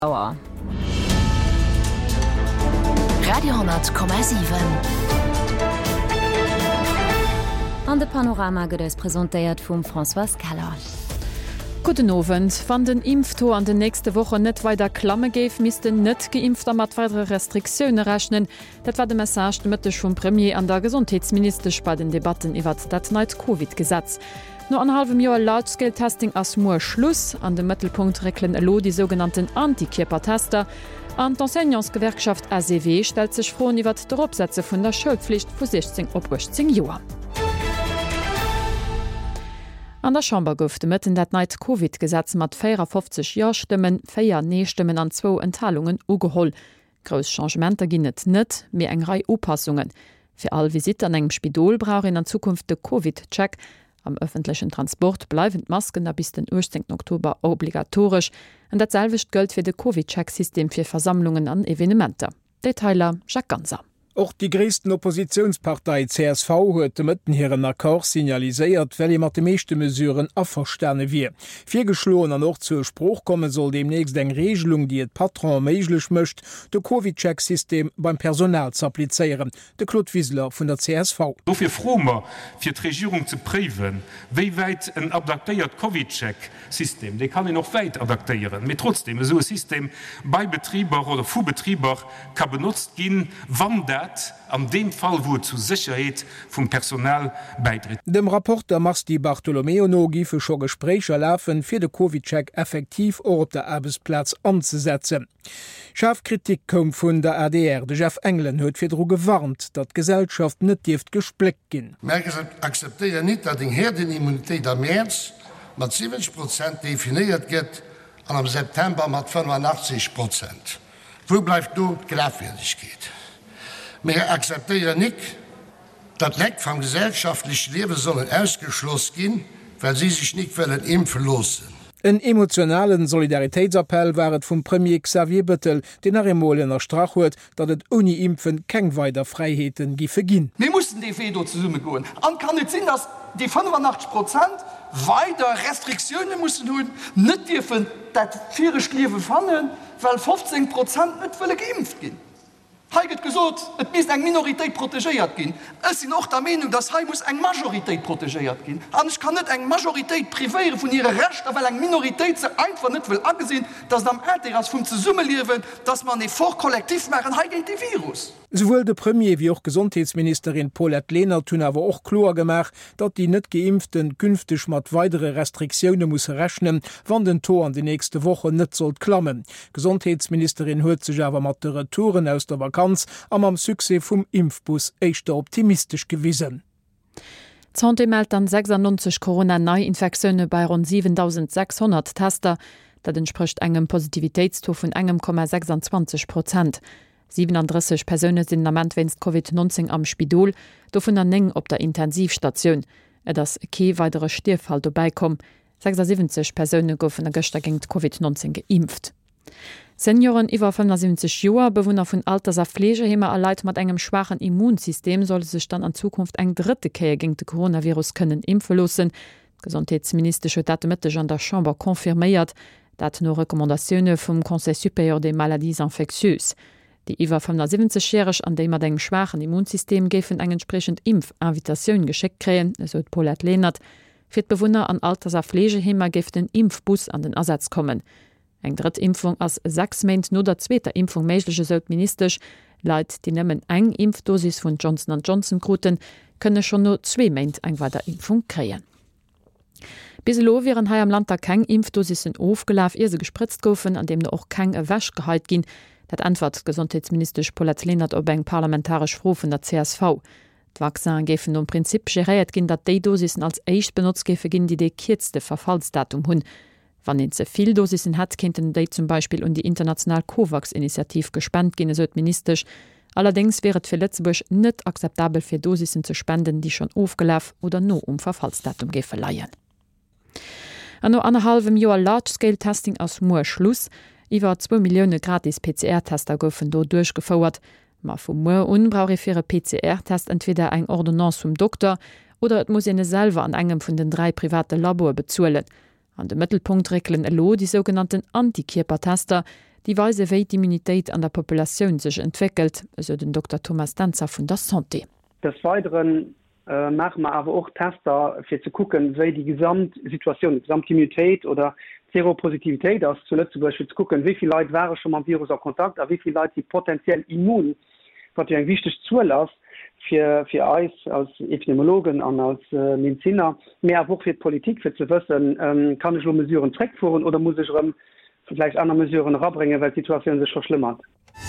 Radio 10,7 An de Panorama gët präsentéiert vum François Keller. Guten Abend. Wann den Impftor an de nächste Woche net weiter Klamme geif, missten net Geimpfter mat weitere Restriktionen rechnen. Dat war de Message Mëttech vum Premier an der Gesundheitsminister bei den Debatten iwwer dat Night COVID-Gesetz. No an halbem Joer Large-Scale-Testing ass Moer Schluss. An dem Mëttelpunkt reklen elo die sogenannten Antikörpertester. An d'Enseignantsgewerkschaft ACW stellt sech froh iwwer d'Opsätze vun der Schulpflicht vu 16 op 18 Joer. An der Chamber gouf de Mëtten dat Night COVID-Gesetz mat 54 Ja-Stimmen, 4 Nee-Stimmen an 2 Enthalungen ugeholl. Gros Changementer ginnet net, mé eng Rei Opassungen. Fir all Visit an engem Spidol brauchen an Zukunft de COVID-Check. Am öffentlichen Transport bleiwen Masken a bis den 18. Oktober obligatorisch. En dat selwicht gëlt fir de COVID-Check-System fir Versammlungen an Evenementer. Detailer Jacques Ganser. Auch die größten Oppositionspartei CSV huet de Mëtten hireieren Akkor signaliséiert, well mat de meeschte Mesuren affersterne wie. Vier geschloen an noch zur Spruch komme soll demnächst eng Regelung, die et Patron meiglech mëcht, de COVID-Check-System beim Personal zu applizieren. De Claude Wiesler vun der CSV. Dofir fromer fir d' Regierung ze priwen, wéi weit een adaptéiert COVID-Check-System, de kann noch weit adaptieren. Mit trotzdem so ein System bei Betrieber oder Fubetrieber kann benutzt gin, wann an dem Fall wo zu Sicherheit vom Personal beitritt. Dem Rapport der Masti Bartolomeo no gife scho Gesprächer laufen fir de COVID-Check effektiv op der Arbeitsplatz anzusetzen. Scharfkritik kom vun der ADR. De Chef England huet firdro gewarnt, dat Gesellschaft net dieft gesplegt gin. Merken akzeteier niet dat eng Herdenimmunitéit am März mat 70% definiiert gëtt an am September mat 85%. Wo bleif du Glaubwürdigkeit? Wir akzeptieren nicht, dass Leck vom gesellschaftlichen Leben sollen ausgeschlossen gehen, weil sie sich nicht impfen lassen. Ein emotionalen Solidaritätsappell waret vum Premier Xavier Bettel, den Remolener Strach huet, dat et ohne Impfen keng weiter Freiheiten gife ginn. Wir mussten die Veto zu Summe gehen. Und kann nicht sein, dass die 85% weiter Restriktionen müssen tun, nicht dürfen das vierisch Leben fangen, weil 15% nicht geimpft gehen. Heiget gesot, et mis eng Minoritéit protegéiert gin. Es sind auch der Meinung, dass Hai muss eng Majoritéit protegéiert gin. An ich kann net eng Majoritéit privéiere vun ihre Recht, weil eng Minoritéit ze einfach net will angesehen, dass am Äteras vum ze Summe liewen, dass man e vorkollektiv machen heiget die Virus. Sowohl de Premier wie auch Gesundheitsministerin Paulette Lehner tun aber auch klar gemacht, dat die net Geimpften künftig mat weitere Restriktionen muss rechnen, wann den Tor an die nächste Woche net sollt klammen. Gesundheitsministerin huet sich aber mat de Retouren aus der Vakanz am Sukse vum Impfbus eichter optimistisch gewiesen. Zonte meldt an 96 Corona-Neuinfektionen bei rund 7600 Tester. Dat entspricht engem Positivitätstor vun 1,26%. 37 Personen sind am Moment COVID-19 am Spidol, davon an 9 op der Intensivstation. Das ke weitere Stierfall vorbeikom. 76 Personen goufen der Göster gegen COVID-19 geimpft. Senioren iwwer 75 Joer, Bewohner vun Alters- a Pflegehemer erleit mat engem schwachen Immunsystem soll sich dann an Zukunft eng dritte Käie gegen de Coronavirus können impfen lassen. Gesundheitsminister huet dat Mittwoch an der Chamber konfirméiert, dat no Rekommandationune vum Conseil supérieur des maladies infectieuses. Die iwwer 75-jährigg an déi mat engem schwachen Immunsystem géfen eng entsprechend Impfinvitationun geschickt kräen, eso Paulette Lehnert, fir d'Bewohner an Alters- a Pflegehemer geft den Impfbus an den Ersatz kommen. Eng Drittimpfung ass 6 Meint no der zweter Impfung méiglege sollt ministerisch, Leiit die nëmmen eng Impfdosis vun Johnson & Johnson kruten, könne schon no 2 Meint eng weiter Impfung kreien. Biselo wären hai am Land keng Impfdosissen ofgelaf ihr se gespritzt goufen, an dem och keng ewäsch gehalt gin. Dat antwort Gesundheitsminister Paulette Lehnert op eng parlamentarisch Fro vun der CSV. D'Vaccin gefen um Prinzip geréiert ginn, dat D-Dosissen als eicht Benutzgefe ginn, die de kirzte Verfallsdatum hunn. Wann en ze viel Dosissen hat, kenten déi zum Beispiel die international COVAX-Initiativ gespannt ginne so ministerisch. Allerdings wäret fir Lettzeburg net akzeptabel fir Dosissen zu spenden, die schon ofgelaf oder no Verfallsdatum gefe leiien. An no anderhalbem Joer Large-Scale-Testing aus Moer Schluss, iwwer 2 Millioune gratis PCR-Tester goufen do durchgefauert. Ma vum Moer unbrauche fir e PCR-Test entweder eng Ordonnance vum Doktor oder et muss ene selber an engem vun den 3 private Labor bezuelen. An dem Mittelpunkt regeln elo die sogenannten Antikörpertester, die Weise wéi d'Immunitéit an der Populationun sech entwickelt, eso den Dr. Thomas Danzer vun der Santé. Des Weiteren machen wir aber auch Tester für zu gucken, wie die Gesamtsituation, die Gesamtimmunität oder Seropositivität aus zuletzt zum Beispiel zu gucken, wie viele Leute waren schon mal Virus auf Kontakt, aber wie viele Leute die potenziell immun, was ja ein wichtiges Zulass für uns als Epidemiologen und als Mediziner, mehr auch für die Politik, für zu wissen, kann ich nur Mesuren zurückführen oder muss ich vielleicht andere Mesuren rabbringen, weil die Situation sich verschlimmert.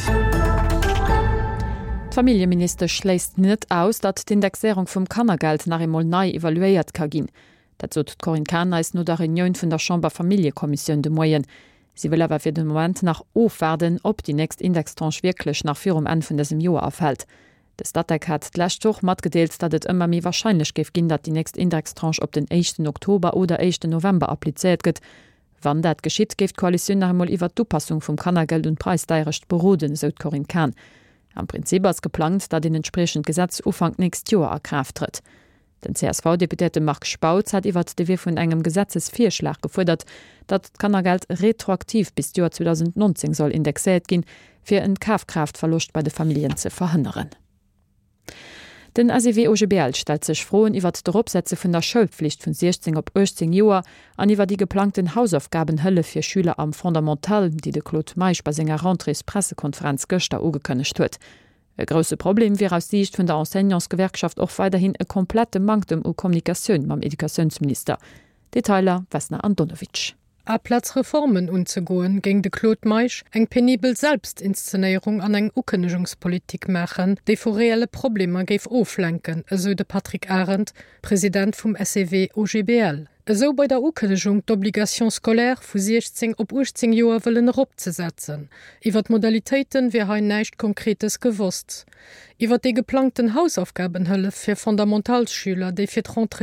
Familienminister schläst net aus, dat d'Indexierung vum Kannergeld nach emol nei evaluéiert ka gin. Dat so Corinne Kahner is no der Reunion vun der Chamber Familiekommission de Moien. Sie will awer fir den Moment nach ofwerden, ob die nächst Indextranche wirklich nach vir en vun desem Joer afhält. De Stadtdeck hat d'lächtoch mat gedeelt, dat et ëmmer mi wahrscheinlich geif ginn, dat die nächst Indextranche op den 1. Oktober oder 1. November appliziert gëtt. Wann dat geschitt, geft Koalition nach emol iwwer d'Upassung vum Kannergeld und Preisdeirecht beroden, so Corinne Kahn. Am Prinzip als geplant, dat den entsprechend Gesetz ufang nächst Joer erkraft tritt. Den CSV-Deputate Mark Spautz hat iwwer DW vun engem Gesetzesvierschlag gefordert, dat Kannergeld retroaktiv bis Joer 2019 soll indexiert gin, fir en Kaufkraftverlust bei de Familien ze verhindern. Den ACW OGBL stellt sech frohen iwwer d'Opsätze vun der Schulpflicht vun 16 op 18 Joer an iwwer die geplanten Hausaufgabenhëlle fir Schüler am Fundamental, die de Claude Meich bei senger Rentrées Pressekonferenz Göster ugekënnecht huet. E grosse Problem wie aus Sicht vun der Enseignantsgewerkschaft och weiterhin e komplette Mangdem o Kommunikationun mam Edukationsminister. Detailer Wesner Antonowitsch. A Platzreformen unzugoen ging de Claude Meich eng penibel Selbstinszenierung an eng Ukenegungspolitik machen, déi vor reelle Probleme geif oflenken, eso de Patrick Arendt, Präsident vum SEW OGBL. Eso bei der Ukenegung d'Obligation skolär vu 16 op 18 Joer wëllen opzesetzen. Iwer Modalitéiten wie ha neicht konkretes gewusst. Iwer de geplanten Hausaufgabenhëlle fir Fundamentalschüler, déi fir d'Rentrée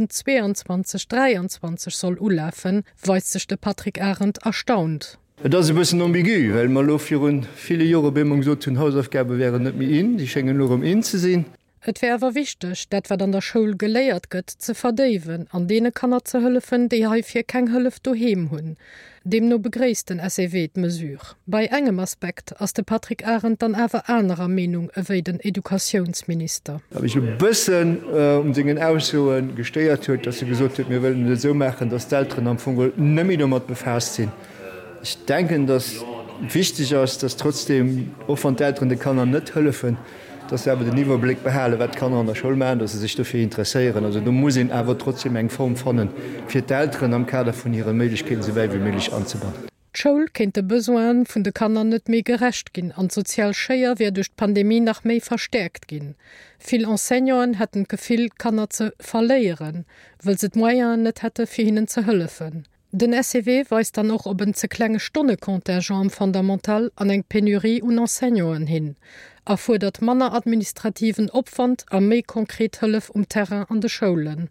2022/23 soll ulafen, weist sech de Patrick Arendt erstaunt. Dat se bëssen ambigu, well man louf fir hun viele Jore Bemung so hunn Hausaufgabe wären net mi in, die schenngen nur in ze sinn. Et wärwer wichtech, dat wat an der Schul geléiert gëtt ze verdewen, an dee kann er ze hëllefen, déi ha fir keng hëllef doheem hunn. Dem no begréisten SEW d'Mesur. Bei engem Aspekt ass de Patrick Arendt dann awer anerer Menung ewéi den Edukationsminister. Hab ich bëssen dingen Aussoen gestéiert huet, dat se gesot huet, mir wëllen so machen, dats d'Eltern am Vugel nëmi mat befasst sinn. Ich denken, dat wichtig ass, dass trotzdem of an d'Eltern de Kanner net hëllefen, dass er den Niveaublick behalen, wat kann an der Schul meinen, dass sie sich dafür interessieren. Also du muss ihn aber trotzdem eng Form fannen, für die Eltern am Kader von ihren Möglichkeiten so weit wie möglich anzubauen. Schul kennt de Besoin vun de Kanner net méi gerecht gin, an sozial Scheier wer durch Pandemie nach méi verstärkt gin. Viel Enseignern hätten gefil Kanner ze verleieren, weil se Moier net hätte fir hinnen ze hëllefen. Den SEW weist dann noch op een ze klenge Stonnekontingent fundamental an eng Penurie und Enseignern hin. Erfordert Manner administrativen Opwand a méi konkret hëllef Terrain an de Schulen.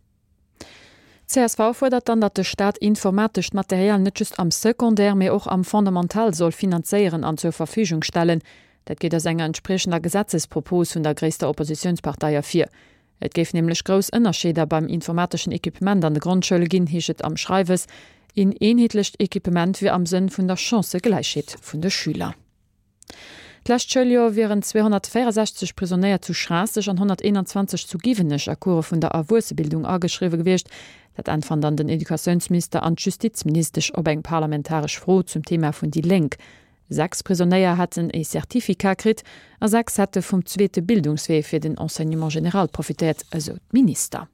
CSV fordert dann, dat de Staat informatisch Material net just am Sekundär méi och am Fundamental soll finanzieren an zur Verfügung stellen. Dat geht as enger entsprechender Gesetzespropos vun der gréster Oppositionspartei 4. Et geif nämlich gros ënnerscheder beim informatischen Equipment an de Grundschule ginn hichet am Schreiwes in eenheetlicht Equipment wie am Sinn vun der Chancegleichheit vun de Schüler. Lächtschëllio wären 264 Prisonnéier zu Straßig an 121 zu Givenech Akure vun der Awursebildung ageschriwe gewicht, dat einfach an den Edukationsminister an Justizministerisch op eng parlamentarisch froh zum Thema vun die Lenk. 6 Prisonnéier hatten e Zertifikat krit, a 6 hätte vum zweete Bildungswee fir den Enseignement general profitiert also Minister.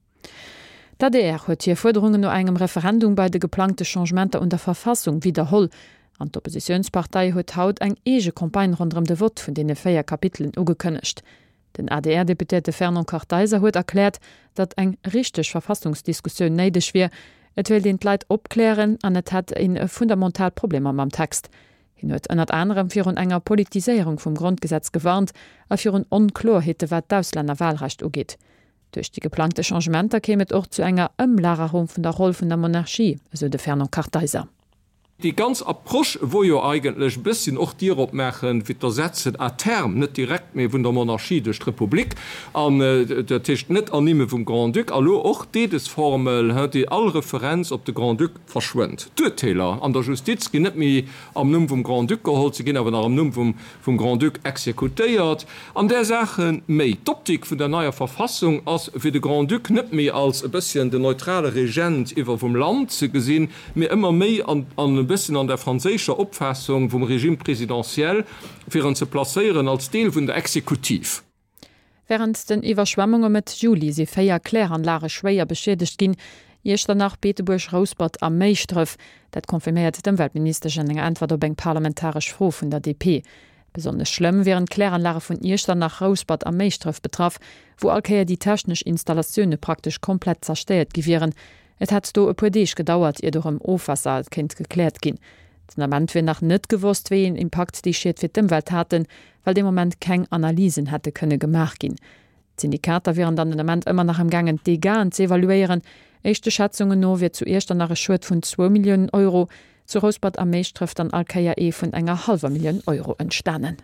DDR huet hier Forderungen no engem Referendum bei de geplante Changementer und der Verfassung wiederholl. An d'Oppositionspartei huet haut eng ege Kompagne rondrem de Wort vun dee 4 Kapiteln ugekënnecht. Den ADR-Deputéte Fernand Karteiser huet erklärt, dat eng richteg Verfassungsdiskussioun neidech wie, et will den Leiit opklären an et hat en fundamental Problem am Text. Hin huet ënnert anderem fir un enger Politiséierung vum Grundgesetz gewarnt, a fir un Onklorhete wat d'Ausländer Wahlrecht ugeet. Durch die geplante Changementer kämet och zu enger Ëmlagerung vun der Rolle vun der Monarchie, so de Fernand Karteiser. die ganz Approsch wo jo eigentlich bisschen auch dir opmechen wie der Sätze a Term net direkt mehr vun der Monarchie durch Republik an der Tisch net annehme vom Grand Duc allo auch des Formel hat die alle Referenz op de Grand Duc verschwent. Täler an der Justiz net mir am Numm vom Grand Duc geholt ze gin aber am Numm vom Grand Duc exekutéiert an der Sachen méi Optik von der neue Verfassung als für de Grand Duc net mehr als ein bisschen de neutrale Regent iwwer vom Land ze gesinn mir immer méi an ein bisschen an der französischer Opfassung vom Regime präsidentiell für zu placeieren als Deel vun der Exekutiv. Während den Iwerschwemmungen mit Juli se féier Kläranlage schwéier beschädigt gin, jecht danach Beteburg Rosbad am Meichtreff, dat konfirmiert dem Weltministerschen eng Antwort op eng parlamentarisch Fro vun der DP. Besonders schlimm wären Kläranlage von Irstand nach Rosbad am Meichtreff betraf, wo alkeier die technisch Installationune praktisch komplett zersteiert gewähren. Et hat do e pudeich gedauert, ihr durch im Ofwasser kind geklärt gin. Denament wir nach net gewusst wen Impact die schiet fir dem Welt hatten, weil dem Moment keng Analysen hätte könne gemacht gin. Syndikater wären dann denament immer nach dem gangen Degan zu evaluieren. Echte Schätzungen no wird zuerst nach e Schuld von 2 Millionen Euro, zu Rosbad am Meichtreff an Al-Kajae vun enger halber Million Euro entstanden.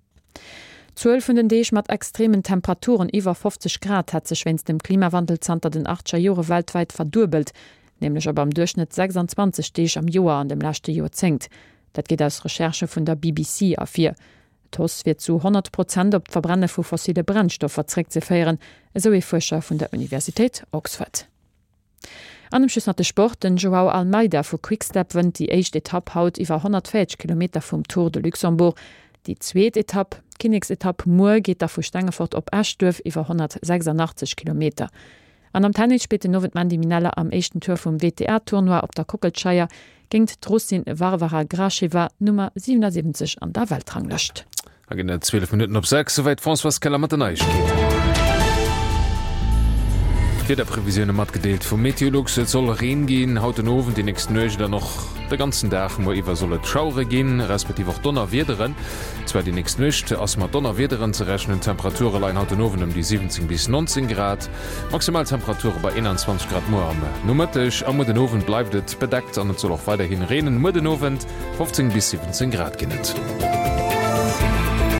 12 vun den Deeg mat extremen Temperaturen iwwer 50 Grad hat sech wenns dem Klimawandelszater den 8er Jore weltweit verdurbelt, nämlich aber am Durchschnitt 26 Deeg am Joar an dem lachte Joer zinkt. Dat geht aus Recherche vun der BBC a4. TOS wird zu 100% op Verbrenne vu fossile Brennstoffe zeré ze feieren, so wie Forscher vun der Universität Oxford. An dem Schüss hat de Sport den Joao Almeida vu Quickstep wennt die echt Etapp haut iwwer 140 km vum Tour de Luxemburg. Die zweet Etapp, Kinnigsetapp Moer geht der vu Stengefort op Ashturf iwwer 186 km. An am Tennis spete nowet man die Minelle am echten Tour vum WTR-Tournoi op der Kokelscheier géint Drussin Varvara Gracheva Nummer 77 an der Weltrang löscht. 12 Minuten op 6 soweit François Keller mat neich geht. Der Prävision mat gedeelt vum Meteorolog soll reingehen haut den Ofen die nächsten Nöge dann noch der ganzen Dach wo iwwer solle Schaure gehen respektiv auch Donner wederen zwar die nächsten Nöchte ass mat Donner wederen ze rechnen Temperaturelein haut den Ofen um die 17 bis 19 Grad Maximaltemperatur bei 21 Grad Moarme nummertisch am den Ofen bleibt bedeckt an soll auch weiterhin reden Mo den Ofen 15 bis 17 Grad genet.